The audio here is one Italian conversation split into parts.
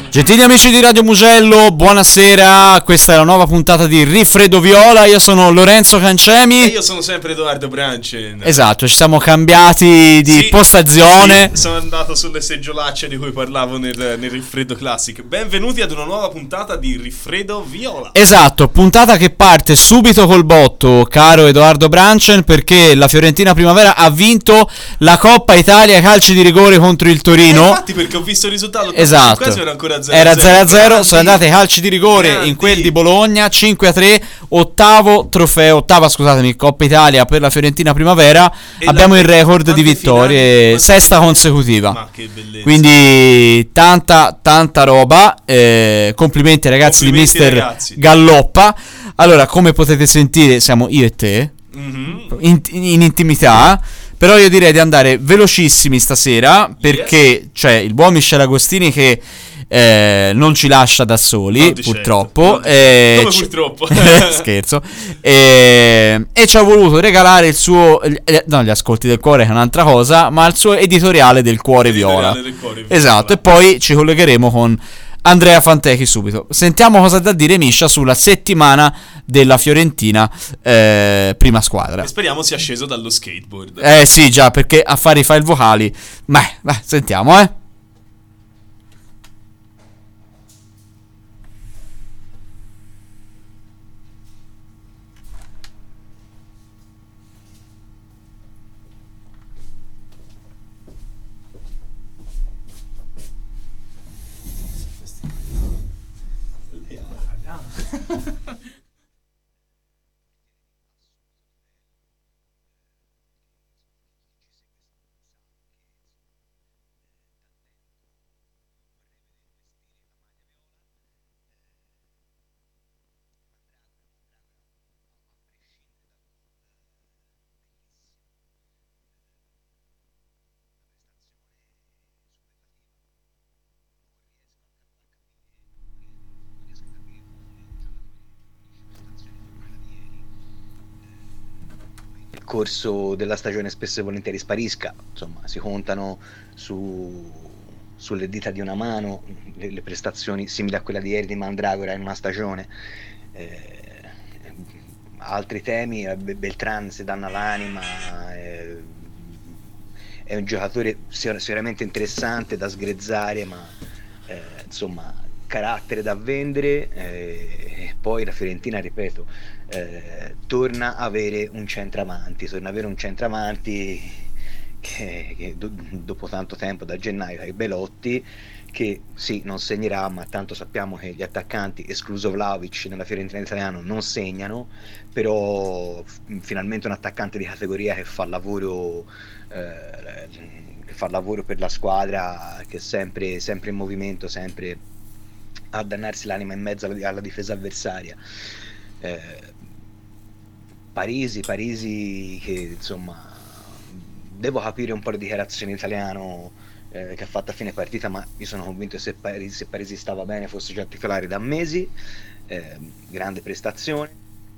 Gentili amici di Radio Mugello, buonasera, questa è la nuova puntata di Rifredo Viola, io sono Lorenzo Cancemi. E io sono sempre Edoardo Brancen. Esatto, ci siamo cambiati di postazione. Sì, sono andato sulle seggiolacce di cui parlavo nel Rifredo Classic. Benvenuti ad una nuova puntata di Rifredo Viola. Esatto, puntata che parte subito col botto, caro Edoardo Brancen, perché la Fiorentina Primavera ha vinto la Coppa Italia ai calci di rigore contro il Torino. Infatti, perché ho visto il risultato, esatto, era ancora 0-0. Era 0-0, sono andati ai calci di rigore in quel di Bologna, 5-3, ottava Coppa Italia per la Fiorentina Primavera. E abbiamo il record di vittorie, sesta consecutiva. Ma che bellezza. Quindi tanta roba, complimenti ai ragazzi di Mister Galloppa. Allora, come potete sentire, siamo io e te, in intimità. Però io direi di andare velocissimi stasera, perché c'è il buon Michele Agostini che non ci lascia da soli, purtroppo. Come purtroppo? Scherzo. E ci ha voluto regalare il suo, no, gli ascolti del cuore che è un'altra cosa, ma il suo editoriale del cuore viola. Esatto, e poi ci collegheremo con Andrea Fantechi subito. Sentiamo cosa ha da dire Miscia sulla settimana della Fiorentina prima squadra. E speriamo sia sceso dallo skateboard. Sì, già, perché a fare i file vocali. Beh, sentiamo, corso della stagione spesso e volentieri sparisca, insomma si contano sulle dita di una mano le prestazioni simili a quella di ieri di Mandragora in una stagione. Altri temi, Beltran si danna l'anima, è un giocatore sicuramente interessante da sgrezzare, ma insomma carattere da vendere, e poi la Fiorentina, ripeto, torna a avere un centravanti che dopo tanto tempo, da gennaio, ai Belotti, che sì, non segnerà, ma tanto sappiamo che gli attaccanti, escluso Vlahovic, nella Fiorentina italiana non segnano, però finalmente un attaccante di categoria che fa lavoro per la squadra, che è sempre in movimento, sempre a dannarsi l'anima in mezzo alla difesa avversaria. Parisi che insomma, devo capire un po' le dichiarazioni in italiano che ha fatto a fine partita, ma io sono convinto che se Parisi stava bene fosse già titolare da mesi. Grande prestazione,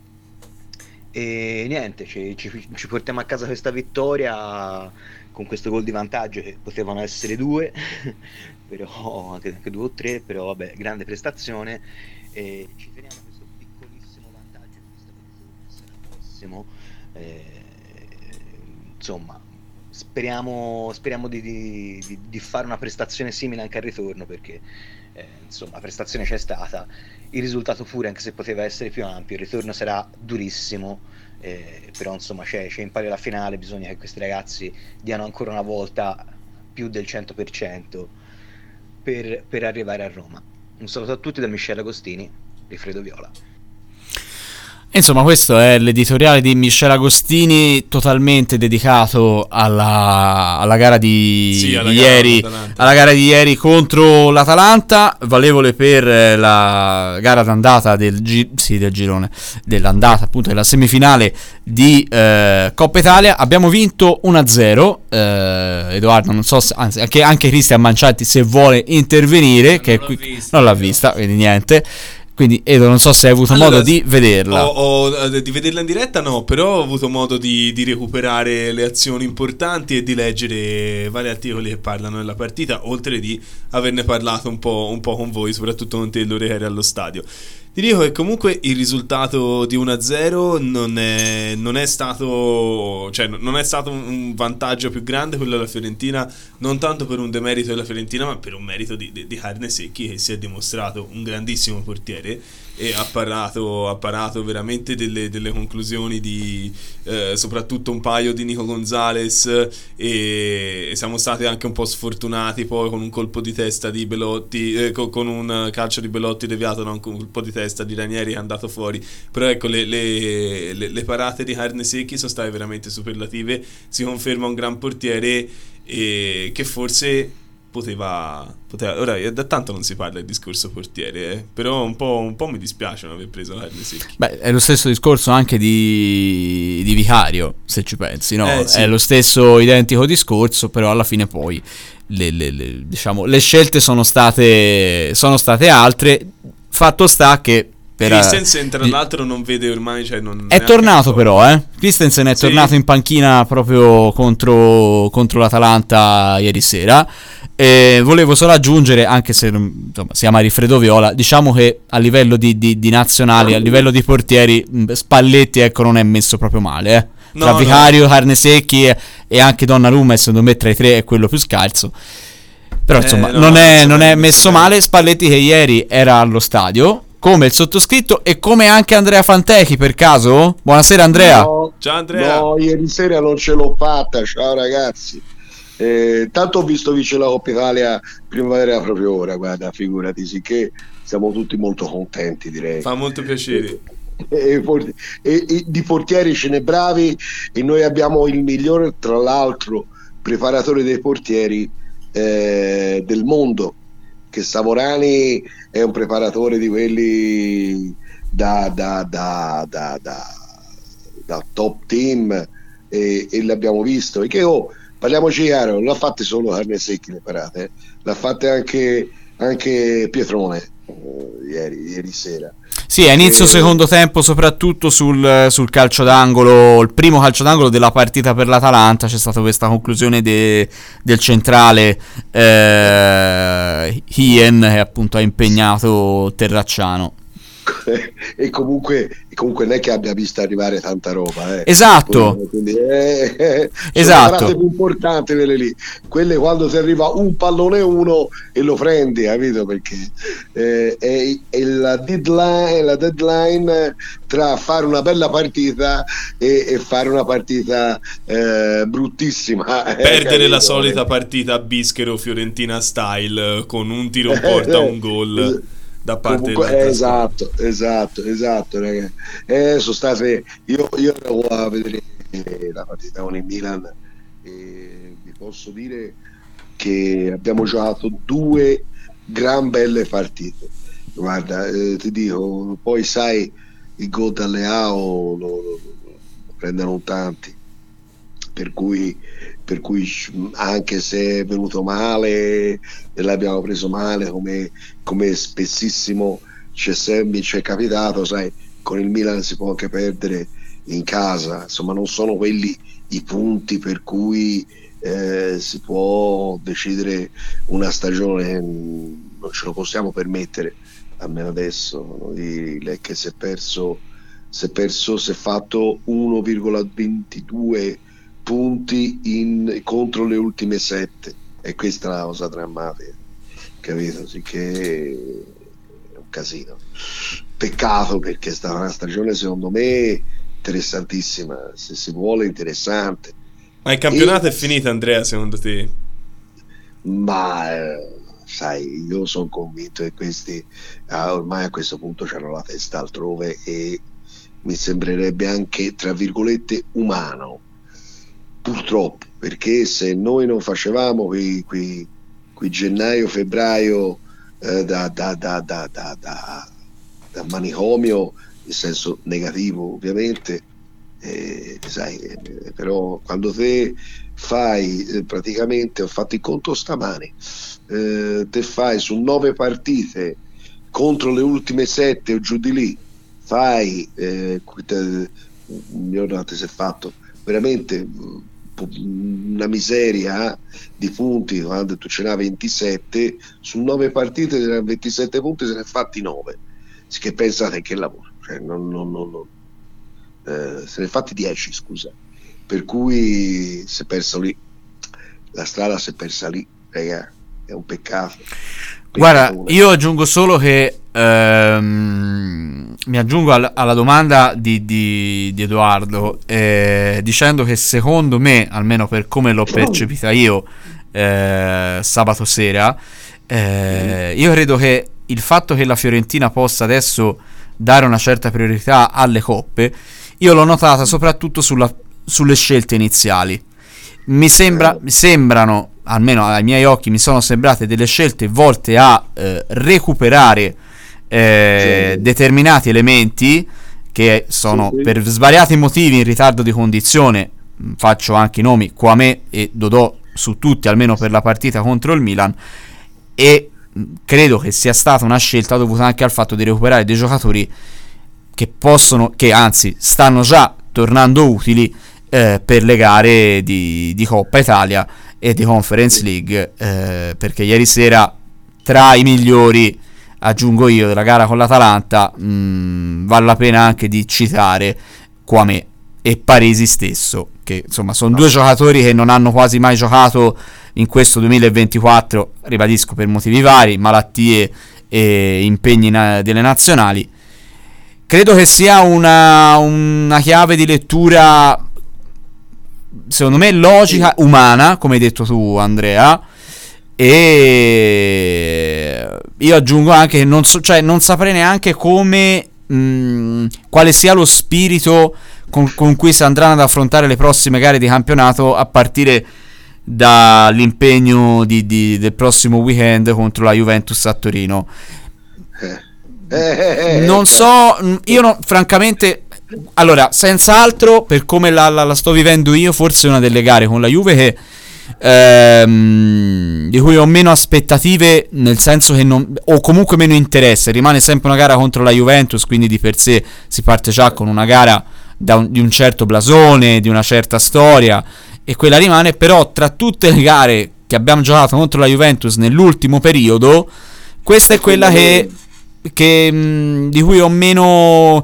e niente, ci portiamo a casa questa vittoria con questo gol di vantaggio, che potevano essere 2 però anche 2 o 3, però vabbè, grande prestazione, e ci teniamo questo piccolissimo vantaggio, insomma speriamo di fare una prestazione simile anche al ritorno, perché insomma la prestazione c'è stata, il risultato pure, anche se poteva essere più ampio, il ritorno sarà durissimo, però insomma c'è in pari alla finale, bisogna che questi ragazzi diano ancora una volta più del 100% per arrivare a Roma. Un saluto a tutti da Michele Agostini, Rifredo Viola. Insomma, questo è l'editoriale di Michele Agostini, totalmente dedicato alla gara di ieri, alla gara di ieri contro l'Atalanta, valevole per la gara d'andata del girone, dell'andata appunto della semifinale di Coppa Italia. Abbiamo vinto 1-0. Edoardo, non so se, anzi anche Cristian Manciatti, se vuole intervenire, che non l'ha vista, quindi niente. Quindi Edo, non so se hai avuto modo di vederla. Di vederla in diretta no, però ho avuto modo di recuperare le azioni importanti e di leggere vari articoli che parlano della partita, oltre di averne parlato un po' con voi, soprattutto con te Lore che eri allo stadio. Ti dico che comunque il risultato di 1-0 non è stato, cioè non è stato un vantaggio più grande quello della Fiorentina, non tanto per un demerito della Fiorentina, ma per un merito di Carnesecchi, che si è dimostrato un grandissimo portiere e ha parato veramente delle conclusioni di soprattutto un paio di Nico Gonzalez, e siamo stati anche un po' sfortunati poi con un colpo di testa di Belotti, con un calcio di Belotti deviato da un colpo di testa di Ranieri che è andato fuori. Però ecco, le parate di Carnesecchi sono state veramente superlative. Si conferma un gran portiere e che forse poteva ora da tanto non si parla del discorso portiere, però un po' mi dispiace non aver preso Carnesecchi. Beh, è lo stesso discorso anche di Vicario, se ci pensi, no? Sì. È lo stesso identico discorso, però alla fine poi diciamo, le scelte sono state altre. Fatto sta che Christensen tra l'altro non vede ormai, cioè non è tornato però, Christensen è tornato in panchina proprio contro l'Atalanta ieri sera. Volevo solo aggiungere, anche se insomma si chiama Rifredo Viola, diciamo che a livello di nazionali, a livello di portieri, Spalletti ecco non è messo proprio male, tra Vicario, Carnesecchi e anche Donnarumma, secondo me tra i tre è quello più scalzo. Però insomma non è messo male. Spalletti che ieri era allo stadio, come il sottoscritto e come anche Andrea Fantechi, per caso? Buonasera Andrea. Ciao Andrea. No, ieri sera non ce l'ho fatta, ciao ragazzi. Tanto ho visto vincere la Coppa Italia primavera proprio ora, guarda, figurati, sicché siamo tutti molto contenti, direi. Fa molto piacere. E di portieri ce ne bravi, e noi abbiamo il migliore, tra l'altro, preparatore dei portieri del mondo, che Savorani è un preparatore di quelli da top team, e l'abbiamo visto, e che parliamoci chiaro, non l'ha fatte solo Carnesecchi le parate, l'ha fatte anche Pietrone ieri sera. Sì, a inizio secondo tempo, soprattutto sul calcio d'angolo, il primo calcio d'angolo della partita per l'Atalanta, c'è stata questa conclusione del centrale Hien, che appunto ha impegnato Terracciano. E comunque non è che abbia visto arrivare tanta roba, esatto, quindi esatto, sono le più importanti quelle quando ti arriva un pallone uno e lo prendi, capito? Perché è la deadline tra fare una bella partita e fare una partita bruttissima, perdere capito? La solita partita a Bischero Fiorentina style con un tiro in porta, un gol da parte esatto ragazzi. Sono state, io ero a vedere la partita con il Milan e vi posso dire che abbiamo giocato due gran belle partite, guarda, ti dico, poi sai il gol da Leao lo prendono tanti, per cui anche se è venuto male e l'abbiamo preso male, come spessissimo c'è capitato, sai, con il Milan si può anche perdere in casa, insomma non sono quelli i punti per cui si può decidere una stagione, non ce lo possiamo permettere almeno adesso, che si è fatto 1,22 punti contro le ultime 7, e questa è una cosa drammatica, capito? Sì, che è un casino, peccato, perché è stata una stagione secondo me interessantissima, se si vuole interessante. Ma il campionato è finito, Andrea, secondo te? Ma sai, io sono convinto che questi ormai a questo punto hanno la testa altrove, e mi sembrerebbe anche, tra virgolette, umano, purtroppo, perché se noi non facevamo qui gennaio-febbraio da manicomio, in senso negativo ovviamente, sai, però quando te fai praticamente, ho fatto il conto stamani, te fai su 9 partite contro le ultime 7 o giù di lì fai Giornate si è fatto veramente una miseria di punti quando tu ce n'hai 27 su 9 partite, 27 punti, se ne è fatti 9. Che pensate che lavoro, cioè, se ne è fatti 10, scusa, per cui si è perso lì, la strada si è persa lì, raga, è un peccato. Guarda, io aggiungo solo che mi aggiungo alla domanda di Edoardo, dicendo che secondo me, almeno per come l'ho percepita io sabato sera, io credo che il fatto che la Fiorentina possa adesso dare una certa priorità alle coppe, io l'ho notata soprattutto sulle scelte iniziali. Mi sembrano, almeno ai miei occhi, mi sono sembrate delle scelte volte a recuperare determinati elementi che sono per svariati motivi in ritardo di condizione. Faccio anche i nomi Kwame e Dodò su tutti, almeno per la partita contro il Milan, e credo che sia stata una scelta dovuta anche al fatto di recuperare dei giocatori che anzi stanno già tornando utili per le gare di Coppa Italia e di Conference League, perché ieri sera tra i migliori, aggiungo io, della gara con l'Atalanta, vale la pena anche di citare Kwame e Parisi stesso, che insomma sono due giocatori che non hanno quasi mai giocato in questo 2024, ribadisco, per motivi vari, malattie e impegni delle nazionali. Credo che sia una chiave di lettura, secondo me, logica, umana, come hai detto tu, Andrea. E io aggiungo anche che non saprei neanche come quale sia lo spirito con cui si andranno ad affrontare le prossime gare di campionato, a partire dall'impegno del prossimo weekend contro la Juventus a Torino. Non so, io francamente, allora, senz'altro, per come la sto vivendo io, forse è una delle gare con la Juve che di cui ho meno aspettative, nel senso che o comunque meno interesse. Rimane sempre una gara contro la Juventus, quindi di per sé si parte già con una gara di un certo blasone, di una certa storia, e quella rimane. Però tra tutte le gare che abbiamo giocato contro la Juventus nell'ultimo periodo, questa è quella di cui ho meno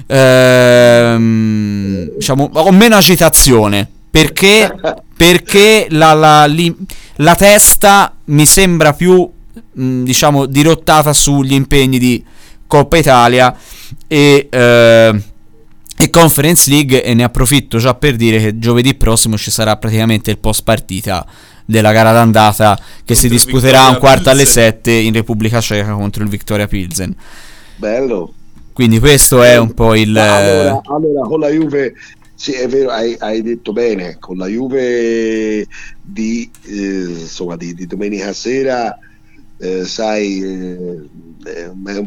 diciamo, ho meno agitazione, perché la testa mi sembra più diciamo dirottata sugli impegni di Coppa Italia e Conference League, e ne approfitto già per dire che giovedì prossimo ci sarà praticamente il post partita della gara d'andata che si disputerà un quarto alle 7 in Repubblica Ceca contro il Viktoria Pilsen. Bello. Quindi questo è un po' il allora con la Juve, sì, è vero, hai detto bene, con la Juve di domenica sera, sai, è un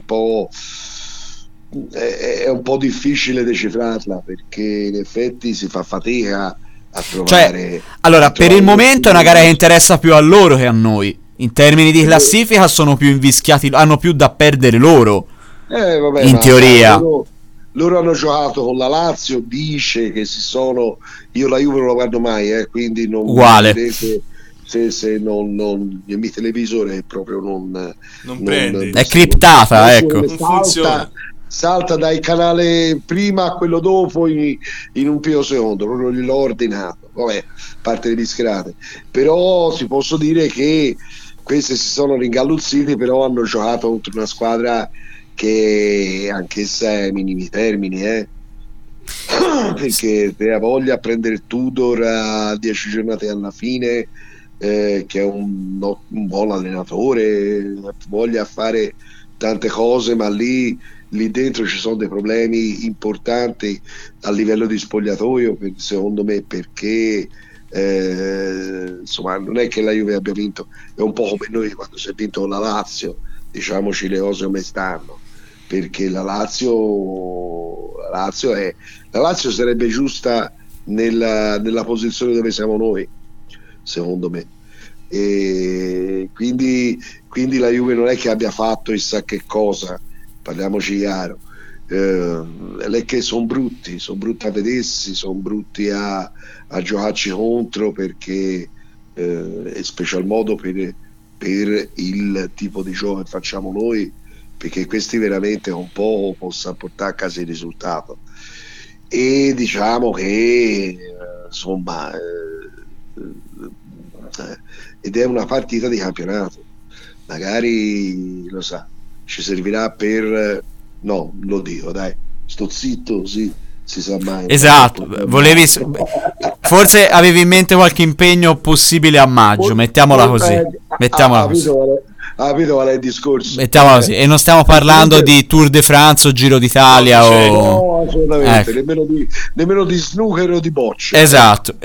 po' difficile decifrarla, perché in effetti si fa fatica a trovare. Allora, per il momento è una gara che interessa più a loro che a noi. In termini di classifica sono più invischiati, hanno più da perdere loro. In teoria. Loro hanno giocato con la Lazio, dice che io la Juve non la guardo mai, quindi non uguale. Se il mio televisore proprio non prende, è criptata, ecco. Non funziona. Salta dal canale prima a quello dopo in un più secondo, proprio l'ho ordinato. Vabbè, parte le discherate. Però si posso dire che questi si sono ringalluzziti, però hanno giocato contro una squadra che anch'essa è ai minimi termini, perché te ha voglia a prendere Tudor a 10 giornate alla fine, che è un buon allenatore, voglia fare tante cose, ma lì dentro ci sono dei problemi importanti a livello di spogliatoio, secondo me, perché insomma non è che la Juve abbia vinto, è un po' come noi quando si è vinto con la Lazio, diciamoci le cose come stanno, perché la Lazio sarebbe giusta nella posizione dove siamo noi, secondo me, e quindi la Juve non è che abbia fatto chissà che cosa, parliamoci chiaro. È che sono brutti a vedersi, sono brutti a giocarci contro, perché in special modo per il tipo di gioco che facciamo noi, perché questi veramente con poco possono portare a casa il risultato. E diciamo che insomma ed è una partita di campionato, magari lo sa, ci servirà per no, lo dico, dai, sto zitto, sì, si sa mai. Esatto, forse avevi in mente qualche impegno possibile a maggio, mettiamola così. Mettiamola così. Capito qual è il discorso? Mettiamola così. E non stiamo parlando di Tour de France o Giro d'Italia no, assolutamente, nemmeno di snooker o di bocce. Esatto.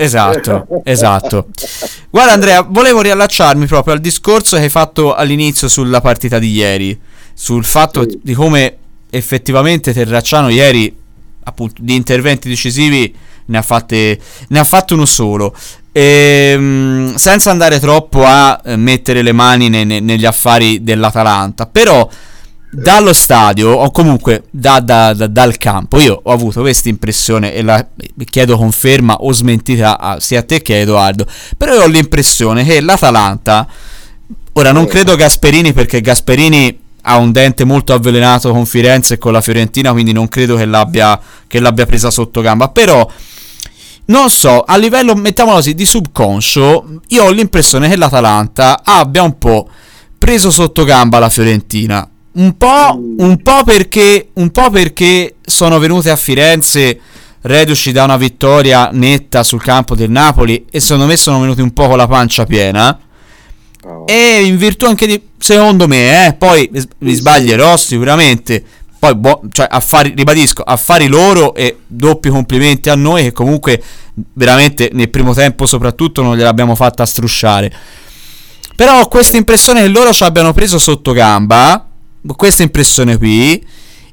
Guarda Andrea, volevo riallacciarmi proprio al discorso che hai fatto all'inizio sulla partita di ieri, sul fatto di come effettivamente Terracciano ieri, appunto, di interventi decisivi ne ha fatto uno solo, senza andare troppo a mettere le mani negli affari dell'Atalanta, però dallo stadio o comunque dal campo io ho avuto questa impressione, e la chiedo conferma o smentita sia a te che a Edoardo, però io ho l'impressione che l'Atalanta, ora non credo Gasperini, perché Gasperini ha un dente molto avvelenato con Firenze e con la Fiorentina, quindi non credo che l'abbia presa sotto gamba, però non so, a livello, mettiamolo così, di subconscio, io ho l'impressione che l'Atalanta abbia un po' preso sotto gamba la Fiorentina, un po' perché sono venute a Firenze reduci da una vittoria netta sul campo del Napoli e secondo me sono venuti un po' con la pancia piena. E in virtù anche di, secondo me, poi mi sbaglierò sicuramente, poi cioè affari loro, e doppi complimenti a noi che comunque veramente nel primo tempo soprattutto non gliel'abbiamo fatta strusciare. Però ho questa impressione che loro ci abbiano preso sotto gamba, questa impressione qui,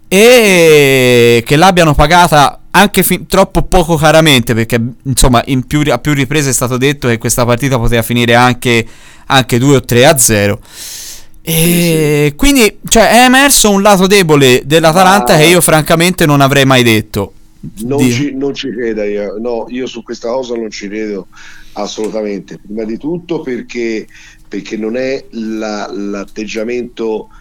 e che l'abbiano pagata anche troppo poco caramente, perché insomma a più riprese è stato detto che questa partita poteva finire anche 2 o 3-0, e quindi cioè è emerso un lato debole dell'Atalanta che io francamente non avrei mai detto. Non ci creda io su questa cosa non ci credo assolutamente, prima di tutto perché non è l'atteggiamento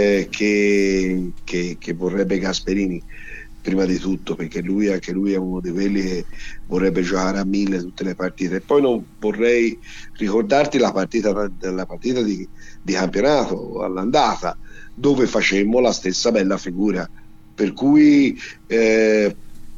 che vorrebbe Gasperini, prima di tutto perché anche lui è uno di quelli che vorrebbe giocare a 1000 tutte le partite. E poi non vorrei ricordarti la partita di campionato all'andata, dove facemmo la stessa bella figura, per cui e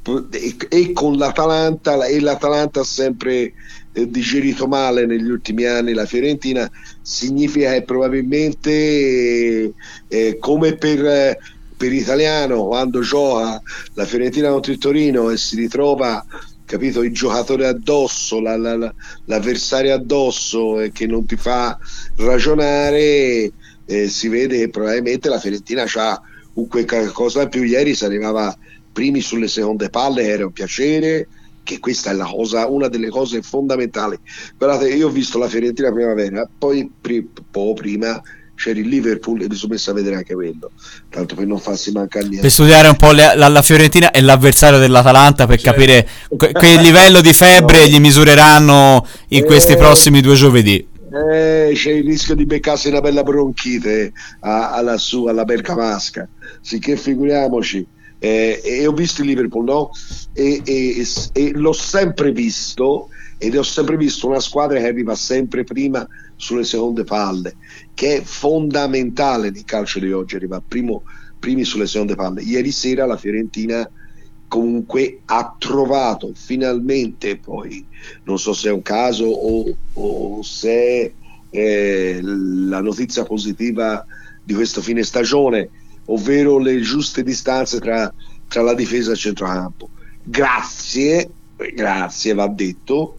con l'Atalanta, e l'Atalanta ha sempre digerito male negli ultimi anni la Fiorentina, significa che probabilmente come per Italiano, quando gioca la Fiorentina contro il Torino e si ritrova, capito, il giocatore addosso, l'avversario addosso, che non ti fa ragionare, si vede che probabilmente la Fiorentina c'ha qualcosa in più. Ieri si arrivava primi sulle seconde palle, era un piacere, che questa è una delle cose fondamentali. Guardate, io ho visto la Fiorentina primavera, poi poco prima c'era il Liverpool e mi sono messo a vedere anche quello, tanto per non farsi mancare niente, per studiare un po' la Fiorentina e l'avversario dell'Atalanta, per capire che livello di febbre gli misureranno in questi prossimi 2 giovedì. C'è il rischio di beccarsi una bella bronchite alla Bergamasca, sicché figuriamoci. E ho visto il Liverpool, no? E l'ho sempre visto, ed ho sempre visto una squadra che arriva sempre prima sulle seconde palle, che è fondamentale nel calcio di oggi, arriva primi sulle seconde palle. Ieri sera la Fiorentina comunque ha trovato finalmente, poi non so se è un caso o se è la notizia positiva di questo fine stagione, ovvero le giuste distanze tra la difesa e il centrocampo. Grazie, va detto,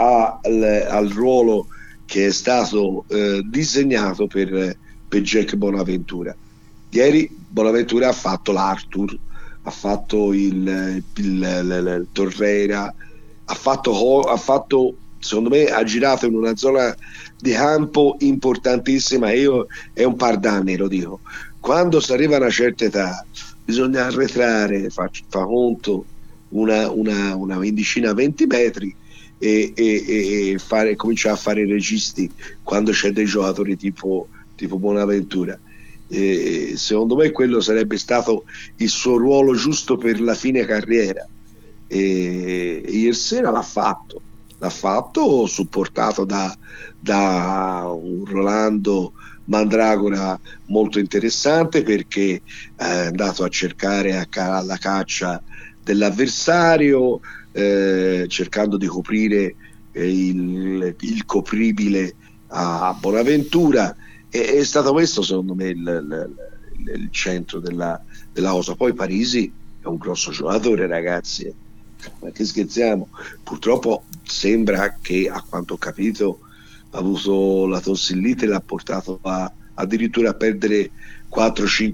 al ruolo che è stato disegnato per Jack Bonaventura. Ieri Bonaventura ha fatto l'Arthur, ha fatto il Torreira, ha fatto secondo me ha girato in una zona di campo importantissima, è un par d'anni, lo dico. Quando si arriva a una certa età bisogna arretrare, fa conto, una quindicina, 20 metri e cominciare a fare i registi quando c'è dei giocatori tipo Bonaventura. Secondo me quello sarebbe stato il suo ruolo giusto per la fine carriera, e ieri sera l'ha fatto supportato da un Rolando Mandragora molto interessante, perché è andato a cercare alla caccia dell'avversario, cercando di coprire il copribile a Bonaventura. È stato questo secondo me il centro della cosa. Poi Parisi è un grosso giocatore, ragazzi, ma che scherziamo. Purtroppo sembra che, a quanto ho capito, ha avuto la tonsillite, l'ha portato addirittura a perdere 4-5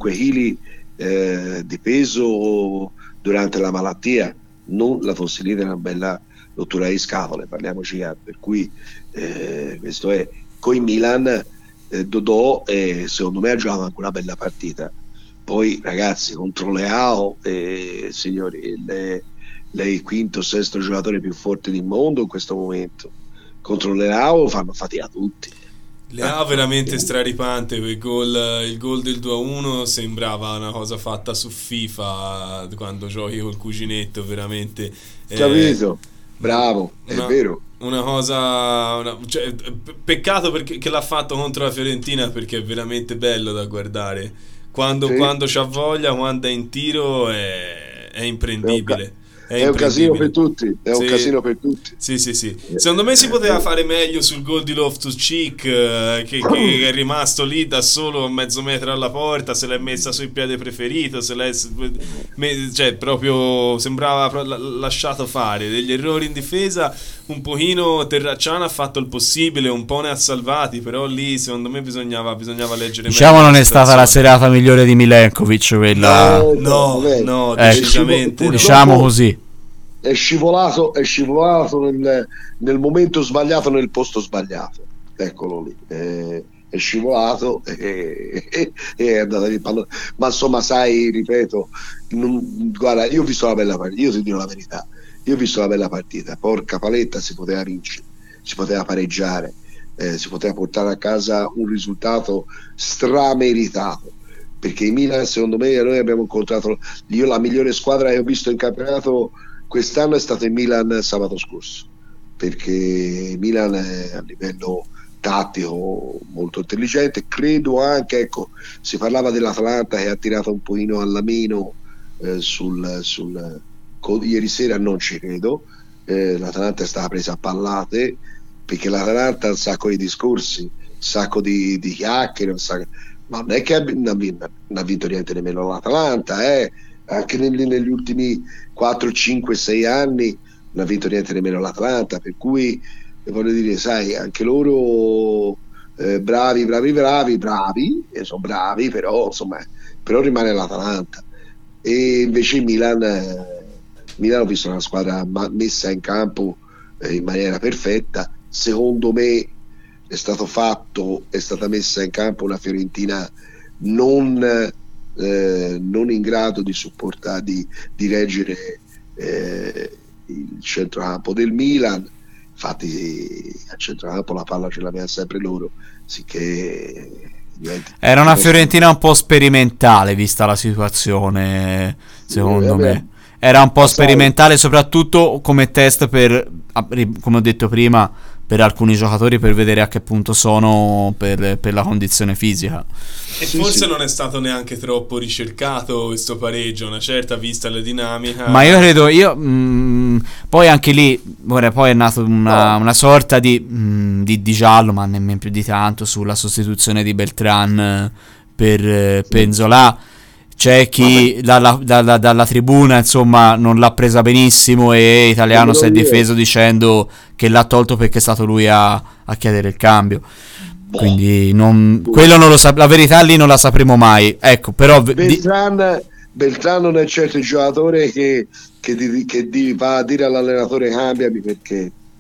kg di peso durante la malattia. Non la tonsillite, è una bella rottura di scatole, parliamoci, per cui questo è. Coi Milan Dodò secondo me ha giocato anche una bella partita. Poi ragazzi, contro Leao, signori, lei quinto o sesto giocatore più forte del mondo in questo momento, contro Leao fanno fatica tutti. Leao veramente straripante. Il gol del 2-1 sembrava una cosa fatta su FIFA quando giochi col cuginetto, veramente capito? Bravo, è vero. Una cosa, cioè, peccato perché che l'ha fatto contro la Fiorentina, perché è veramente bello da guardare quando c'ha voglia, quando è in tiro è imprendibile. È un casino per tutti, un casino per tutti. Sì. Secondo me si poteva fare meglio sul gol di Loftus-Cheek, che è rimasto lì da solo a mezzo metro alla porta, se l'è messa sul piede preferito, cioè proprio sembrava lasciato fare. Degli errori in difesa, un pochino Terracciano ha fatto il possibile, un po' ne ha salvati, però lì secondo me bisognava leggere meglio. Non è stata la serata migliore di Milenkovic quella. No, decisamente diciamo così. È scivolato nel momento sbagliato, nel posto sbagliato, eccolo lì, è scivolato e è andato lì il pallone. Ma insomma, sai, ripeto, guarda, io ho visto la bella partita, io ti dico la verità, io ho visto la bella partita, porca paletta, si poteva vincere, si poteva pareggiare, si poteva portare a casa un risultato strameritato, perché in Milan, secondo me, noi abbiamo incontrato, io la migliore squadra che ho visto in campionato quest'anno è stato il Milan sabato scorso, perché Milan è a livello tattico molto intelligente. Credo anche, ecco, si parlava dell'Atalanta che ha tirato un pochino alla meno ieri sera, non ci credo. L'Atalanta è stata presa a pallate, perché l'Atalanta ha un sacco di discorsi, un sacco di chiacchiere, ma non è che non ha vinto niente nemmeno l'Atalanta, anche negli ultimi 4, 5, 6 anni non ha vinto niente nemmeno l'Atalanta, per cui voglio dire, sai, anche loro bravi, sono bravi, però insomma, però rimane l'Atalanta. E invece il Milan ho visto una squadra messa in campo in maniera perfetta. Secondo me è stata messa in campo una Fiorentina non in grado di supportare, di reggere il centrocampo del Milan. Infatti a centrocampo la palla ce l'aveva sempre loro, sicché era una Fiorentina un po' sperimentale, vista la situazione, secondo me era un po' sperimentale, soprattutto come test per, come ho detto prima, per alcuni giocatori, per vedere a che punto sono per la condizione fisica. E forse non è stato neanche troppo ricercato questo pareggio, una certa vista la dinamica. Ma io credo, poi anche lì poi è nato una sorta di giallo, ma nemmeno più di tanto, sulla sostituzione di Beltran per Penzola. C'è chi dalla tribuna, insomma, non l'ha presa benissimo, e Italiano si è difeso dicendo che l'ha tolto perché è stato lui a chiedere il cambio. Quindi quello non lo la verità lì non la sapremo mai. Ecco, però Beltran non è certo il giocatore che va a dire all'allenatore cambiami, perché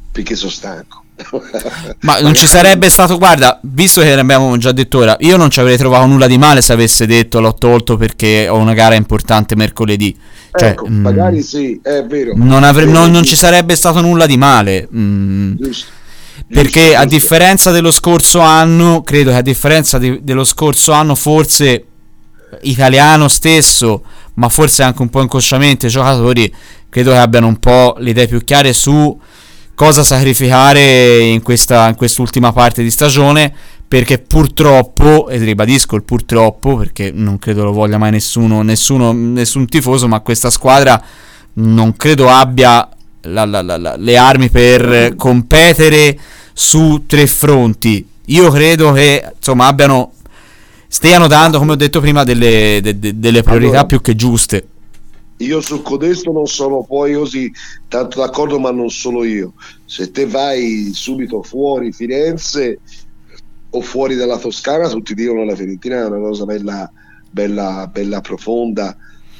perché sono stanco. Ma non ci sarebbe stato, guarda, visto che ne abbiamo già detto ora, io non ci avrei trovato nulla di male se avesse detto l'ho tolto perché ho una gara importante mercoledì. Cioè, Ecco, magari sì, è vero. Non ci sarebbe stato nulla di male. Giusto. Perché a differenza dello scorso anno, credo che a differenza dello scorso anno, forse Italiano stesso, ma forse anche un po' inconsciamente i giocatori, credo che abbiano un po' le idee più chiare su cosa sacrificare in quest'ultima parte di stagione, perché purtroppo, e ribadisco il purtroppo perché non credo lo voglia mai nessun tifoso, ma questa squadra non credo abbia le armi per competere su 3 fronti. Io credo che insomma stiano dando, come ho detto prima, delle priorità più che giuste. Io su codesto non sono poi così tanto d'accordo, ma non solo io. Se te vai subito fuori Firenze o fuori dalla Toscana, tutti dicono la Fiorentina è una cosa bella profonda,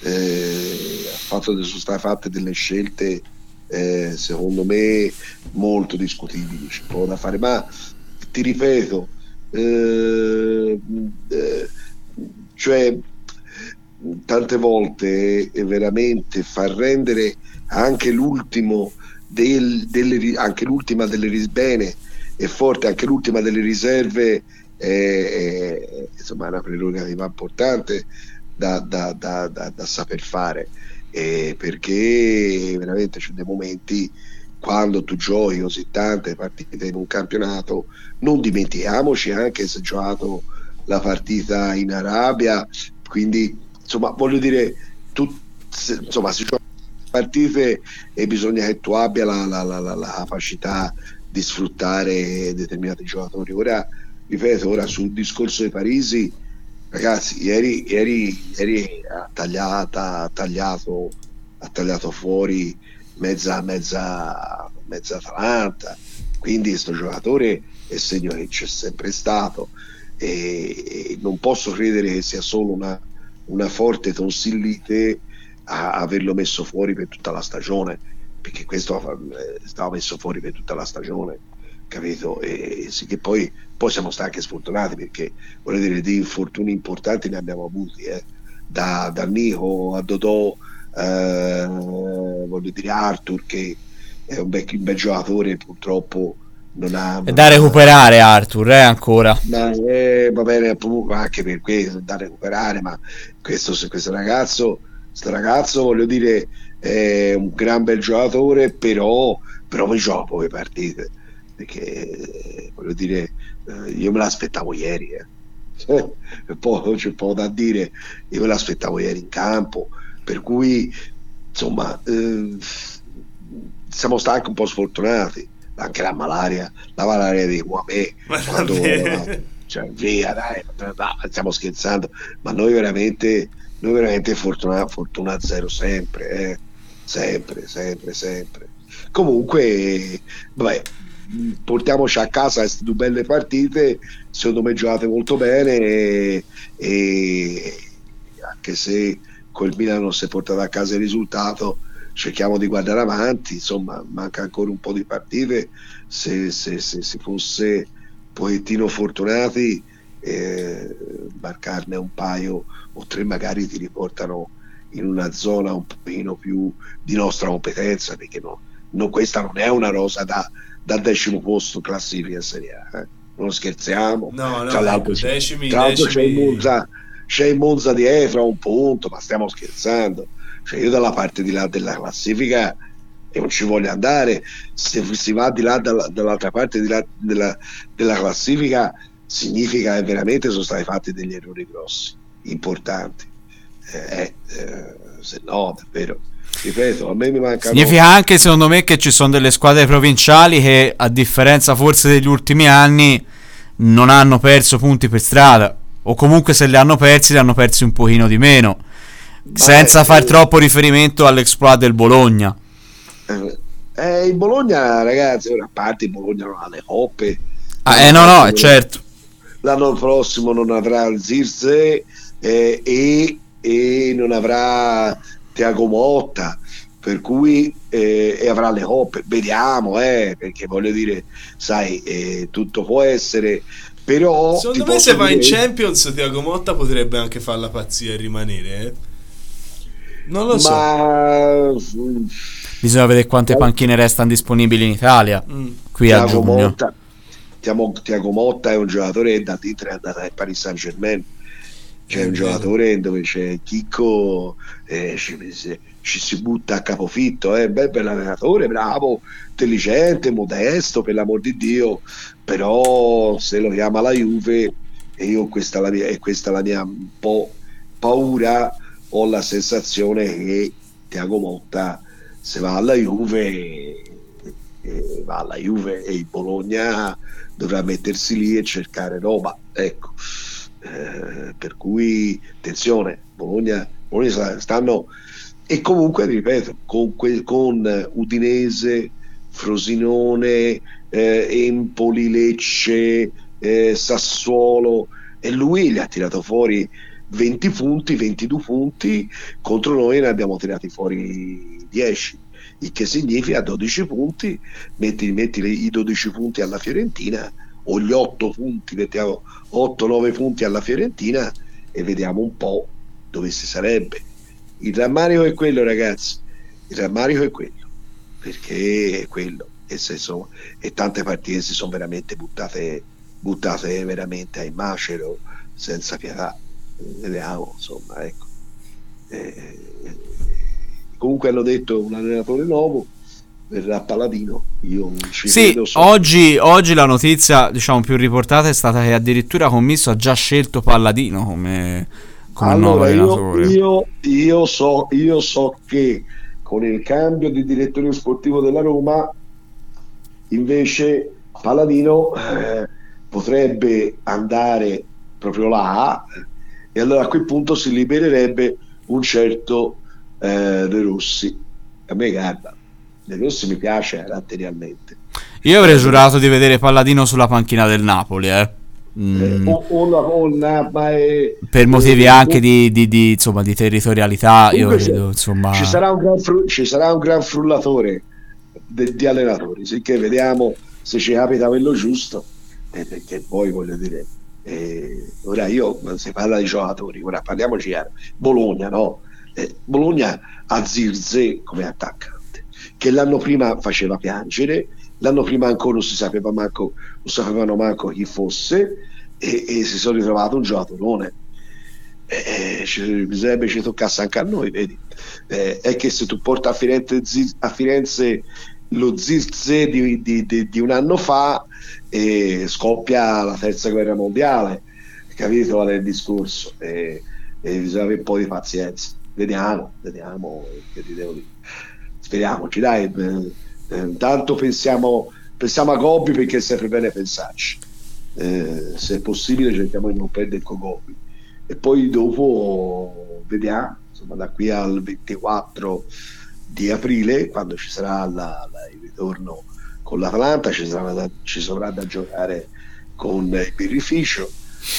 sono state fatte delle scelte secondo me molto discutibili, c'è poco da fare, ma ti ripeto, cioè tante volte è veramente far rendere anche l'ultima delle bene e forte anche l'ultima delle riserve, insomma è una prerogativa importante da saper fare, perché veramente c'è dei momenti quando tu giochi così tante partite in un campionato, non dimentichiamoci anche se hai giocato la partita in Arabia, quindi insomma voglio dire si gioca partite e bisogna che tu abbia la capacità di sfruttare determinati giocatori. Ora ripeto, sul discorso di Parisi, ragazzi, ieri ha tagliato fuori mezza Atalanta, quindi questo giocatore è segno che c'è sempre stato, e non posso credere che sia solo una forte tonsillite a averlo messo fuori per tutta la stagione, perché questo stava messo fuori per tutta la stagione, capito? E sì, che poi siamo stati anche sfortunati, perché voglio dire, di infortuni importanti ne abbiamo avuti, da Nico a Dodò, voglio dire Arthur, che è un bel giocatore, purtroppo non ha. È da recuperare Arthur, ancora. Ma va bene, anche per questo è da recuperare, ma questo ragazzo, voglio dire, è un gran bel giocatore, però mi gioca poche partite, perché voglio dire, io me l'aspettavo ieri, poi c'è poco da dire, io me l'aspettavo ieri in campo, per cui insomma siamo stati anche un po' sfortunati, anche la malaria di Guamè, cioè, via, dai, stiamo scherzando, ma noi veramente fortuna zero sempre, sempre. Comunque vabbè, portiamoci a casa queste 2 belle partite, secondo me giocate molto bene, e anche se col Milan non si è portato a casa il risultato, cerchiamo di guardare avanti, insomma manca ancora un po' di partite, se si fosse un pochettino fortunati, marcarne un paio o 3 magari ti riportano in una zona un pochino più di nostra competenza, perché questa non è una rosa da 10° posto classifica in Serie A, non scherziamo, tra l'altro decimi. c'è il Monza dietro a un punto, ma stiamo scherzando, cioè io dalla parte di là della classifica e non ci voglio andare, se si va di là dall'altra parte di là della classifica, significa che veramente sono stati fatti degli errori grossi, importanti, se no davvero, ripeto, a me mi manca. Significa anche, secondo me, che ci sono delle squadre provinciali che, a differenza forse degli ultimi anni, non hanno perso punti per strada, o comunque se li hanno persi un pochino di meno, senza far troppo riferimento all'exploit del Bologna. Il Bologna, ragazzi, a parte il Bologna non ha le coppe, no, certo, l'anno prossimo non avrà il Zirze, e non avrà Thiago Motta, per cui e avrà le coppe, vediamo, perché voglio dire, sai, tutto può essere, però secondo me se va in Champions Thiago Motta potrebbe anche fare la pazzia e rimanere, non lo so. Bisogna vedere quante panchine restano disponibili in Italia qui a giugno. Thiago Motta è un giocatore da dentro, è andato al Paris Saint-Germain, c'è un giocatore dove c'è Chicco, ci si butta a capofitto, bell'allenatore, bravo, intelligente, modesto, per l'amor di Dio, però se lo chiama la Juve, e io questa è la mia un po' paura, ho la sensazione che Thiago Motta, se va alla Juve e il Bologna dovrà mettersi lì e cercare roba, ecco. Per cui attenzione, Bologna stanno, e comunque ripeto, con Udinese, Frosinone, Empoli, Lecce, Sassuolo, e lui gli ha tirato fuori 20 punti, 22 punti, contro noi ne abbiamo tirati fuori 10, il che significa 12 punti, metti i 12 punti alla Fiorentina, o gli 8 punti, mettiamo 8-9 punti alla Fiorentina, e vediamo un po' dove si sarebbe. Il rammarico è quello, ragazzi, perché è quello, e tante partite si sono veramente buttate veramente ai macero, senza pietà. Vediamo, insomma, ecco. Comunque hanno detto un allenatore nuovo verrà Paladino, io non ci credo. Oggi la notizia, diciamo, più riportata è stata che addirittura Commisso ha già scelto Palladino come nuovo allenatore. Io so che con il cambio di direttore sportivo della Roma invece Paladino potrebbe andare proprio là, e allora a quel punto si libererebbe un certo De Rossi. A me, guarda, De Rossi mi piace caratterialmente. Io avrei giurato di vedere Palladino sulla panchina del Napoli, per motivi anche di insomma, di territorialità. Io credo, insomma, ci sarà un gran frullatore di allenatori, sicché vediamo se ci capita quello giusto, perché poi voglio dire, ora si parla di giocatori, ora parliamoci chiaro. Bologna, no? Bologna ha Zirze come attaccante, che l'anno prima faceva piangere, l'anno prima ancora non sapevano manco chi fosse, e si sono ritrovato un giocatorone. Bisognerebbe ci toccasse anche a noi, vedi? È che se tu porti a Firenze lo Zirze di un anno fa, scoppia la terza guerra mondiale, capito qual è il discorso? Bisogna avere un po' di pazienza. Vediamo che ti devo dire. Speriamoci, dai. Intanto pensiamo a Gobbi, perché è sempre bene pensarci. Se è possibile cerchiamo di non perdere con Gobbi, e poi dopo vediamo, insomma, da qui al 24 di aprile, quando ci sarà il ritorno con l'Atalanta, ci sarà da giocare con il birrificio,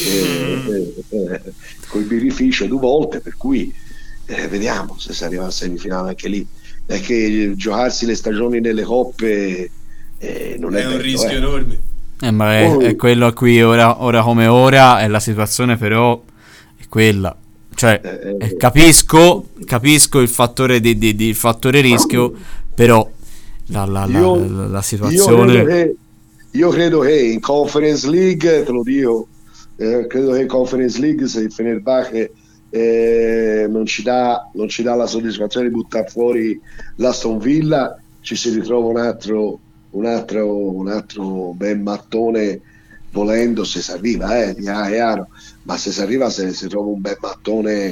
con il birrificio 2 volte, per cui vediamo se si arriva a semifinale anche lì. È che giocarsi le stagioni nelle coppe non è un rischio enorme. Ma è quello a cui ora come ora è la situazione, però è quella. Cioè, capisco il fattore il fattore rischio, però la situazione. Io credo che in Conference League, te lo dico, credo che in Conference League, se il Fenerbahce non ci dà la soddisfazione di buttare fuori l'Aston Villa, ci si ritrova un altro ben mattone, volendo, se si arriva, è chiaro, ma se si arriva, se si trova un bel mattone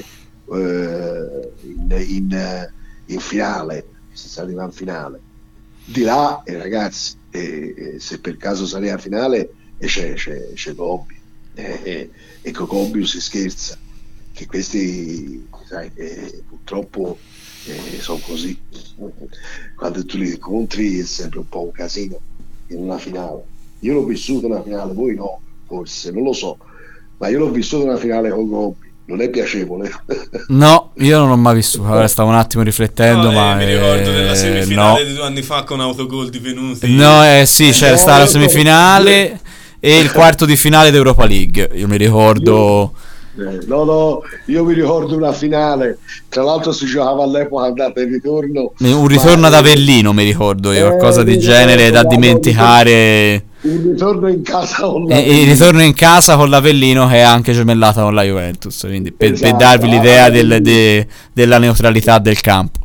in finale, se si arriva in finale di là, ragazzi, se per caso si arriva in finale, c'è Gobbi, e con Gobbi si scherza, che questi, sai, purtroppo sono così. Quando tu li incontri è sempre un po' un casino in una finale. Io l'ho vissuto una finale, voi no, forse, non lo so, ma io l'ho vissuto una finale con Gobbi, non è piacevole. No, io non l'ho mai visto. Allora, stavo un attimo riflettendo, ma mi ricordo della semifinale no. di 2 anni fa con autogol divenuti. No, sì, c'era stata la semifinale e il quarto di finale d'Europa League. Io mi ricordo. No, io mi ricordo una finale. Tra l'altro si giocava all'epoca andata e ritorno. Un ritorno ad Avellino, mi ricordo io, qualcosa di genere da dimenticare. Un ritorno in casa con l'Avellino. Il ritorno in casa con l'Avellino, che è anche gemellata con la Juventus, quindi per darvi l'idea della neutralità del campo.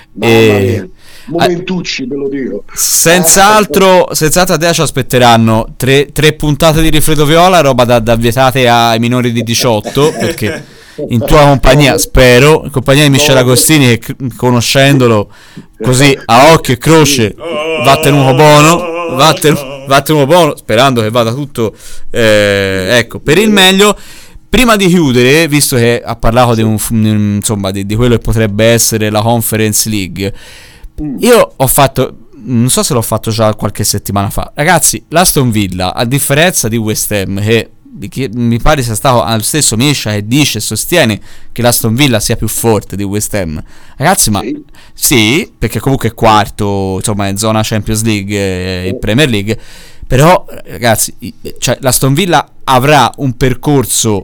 Momentucci, ve lo dico. Senz'altro a te ci aspetteranno tre puntate di Rifledo Viola, roba da vietate ai minori di 18, perché in tua compagnia, spero, in compagnia di Michele Agostini, che conoscendolo così a occhio e croce va tenuto buono, sperando che vada tutto ecco, per il meglio. Prima di chiudere, visto che ha parlato di quello che potrebbe essere la Conference League, io ho fatto, non so se l'ho fatto già qualche settimana fa, ragazzi, l'Aston Villa, a differenza di West Ham, che mi pare sia stato allo stesso Misha che dice e sostiene che l'Aston Villa sia più forte di West Ham, ragazzi, ma sì, perché comunque è quarto, insomma, è in zona Champions League in Premier League, però ragazzi, cioè, l'Aston Villa avrà un percorso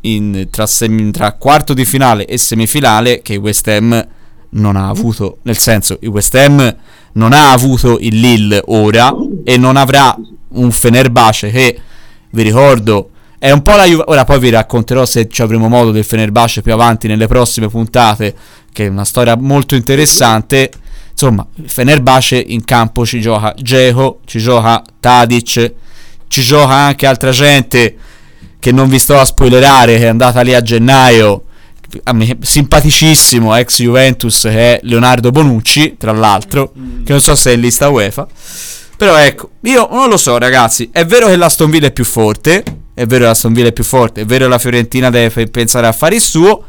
tra quarto di finale e semifinale che West Ham non ha avuto, nel senso, il West Ham non ha avuto il Lille ora e non avrà un Fenerbahce che, vi ricordo, è un po' la Juve. Ora poi vi racconterò, se ci avremo modo, del Fenerbahce più avanti nelle prossime puntate, che è una storia molto interessante. Insomma, il Fenerbahce in campo ci gioca Dzeko, ci gioca Tadic, ci gioca anche altra gente che non vi sto a spoilerare, che è andata lì a gennaio, a me simpaticissimo, ex Juventus, che è Leonardo Bonucci, tra l'altro, che non so se è in lista UEFA, però ecco, io non lo so, ragazzi. È vero che l'Aston Villa è più forte, è vero che la Fiorentina deve pensare a fare il suo,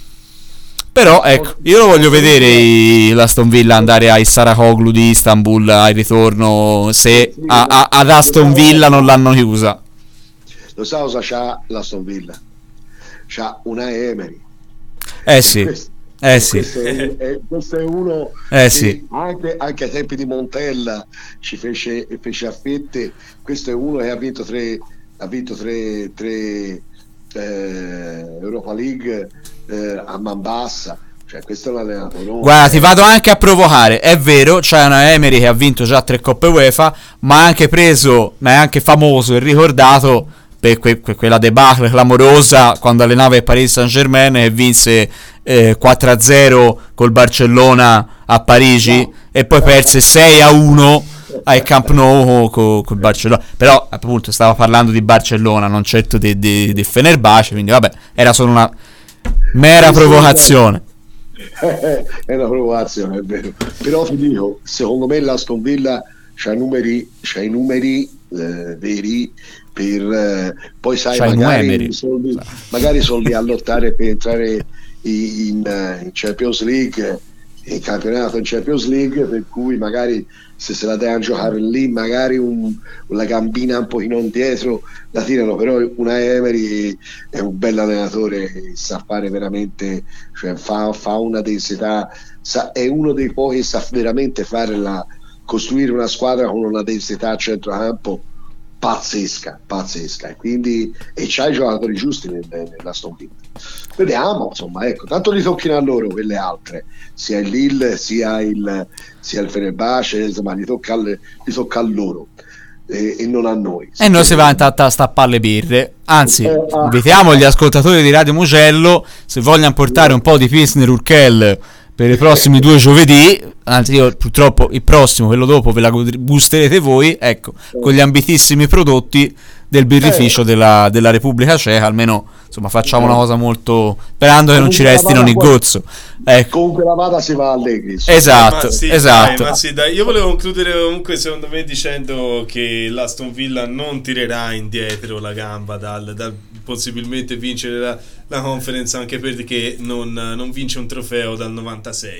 però ecco, io lo voglio vedere l'Aston Villa andare ai Saracoglu di Istanbul al ritorno, se ad Aston Villa non l'hanno chiusa. Lo sa cosa c'ha l'Aston Villa? C'ha una Emery. Sì. Questo è uno sì. Anche ai tempi di Montella ci fece a fette. Questo è uno che ha vinto tre Europa League a man bassa. Cioè, questo è un allenatore. Guarda, ti vado anche a provocare. È vero, c'è una Emery che ha vinto già 3 Coppe UEFA, ma è anche famoso e ricordato per quella debacle clamorosa quando allenava il Paris Saint-Germain e vinse 4-0 col Barcellona a Parigi, e poi perse 6-1 al Camp Nou col Barcellona. Però appunto stava parlando di Barcellona, non certo di Fenerbahce, quindi vabbè, era solo una mera provocazione. È una provocazione, è vero. Però ti dico, secondo me l'Aston Villa c'ha i numeri veri per poi sai, magari sono lì a lottare per entrare in Champions League, in campionato in Champions League, per cui magari se la devono giocare lì, magari la gambina un pochino indietro la tirano. Però una Emery è un bel allenatore, sa fare veramente, cioè fa una densità, è uno dei pochi che sa veramente costruire una squadra con una densità a centrocampo pazzesca, e c'ha i giocatori giusti nell'Aston Villa. Vediamo, insomma, ecco, tanto li tocchino a loro quelle altre, sia il Lille sia il Fenerbahce, insomma, li tocca a loro e non a noi. E noi si va a stappare le birre. Anzi, invitiamo gli ascoltatori di Radio Mugello, se vogliono portare un po' di Pilsner Urquell per i prossimi 2 giovedì, anzi io purtroppo il prossimo, quello dopo, ve la gusterete voi, ecco, con gli ambitissimi prodotti del birrificio della Repubblica Ceca. Almeno, insomma, facciamo una cosa molto, sperando che non ci restino il gozzo, ecco. Comunque la vada si va allegri, esatto. Dai, io volevo concludere comunque, secondo me, dicendo che l'Aston Villa non tirerà indietro la gamba dal possibilmente vincere la Conference, anche perché non vince un trofeo dal 96,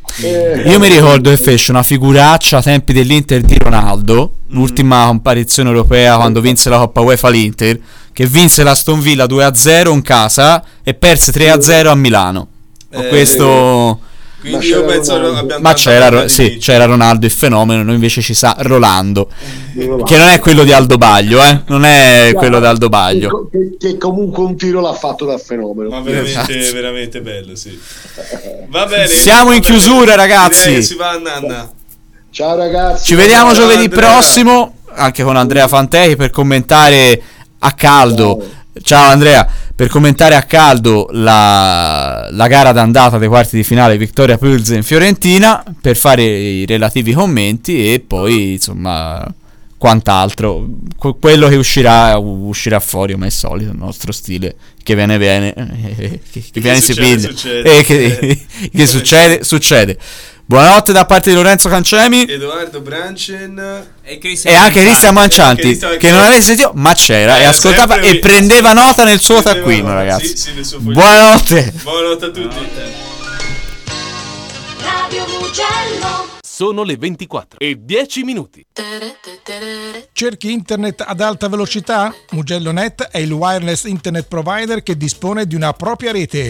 Io mi ricordo che fece una figuraccia a tempi dell'Inter di Ronaldo, l'ultima comparizione europea quando vinse la Coppa UEFA l'Inter, che vinse l'Aston Villa 2-0 in casa e perse 3-0 a Milano. Questo... Quindi io penso ma c'era Ronaldo il fenomeno, noi invece ci sa Rolando, che non è quello di Aldo Baglio, non è quello di Aldo Baglio, che comunque un tiro l'ha fatto da fenomeno, ma veramente, veramente bello, sì. Va bene, siamo in chiusura, ragazzi. Si va a Nanna. Ciao ragazzi, ci vediamo giovedì prossimo anche con Andrea Fantechi per commentare a caldo. Ciao Andrea, per commentare a caldo la gara d'andata dei quarti di finale Viktoria Plzen Fiorentina, per fare i relativi commenti e poi insomma quant'altro, quello che uscirà fuori come è solito, il nostro stile, che viene si piglia, che succede. Buonanotte da parte di Lorenzo Cancemi, Edoardo Branchen e anche Cristian Mancianti, che non avete sentito ma c'era e ascoltava e prendeva nota nel suo taccuino, ragazzi. Buonanotte a tutti. Radio Mugello. Sono le 24:10. Cerchi internet ad alta velocità? Mugello Net è il wireless internet provider che dispone di una propria rete.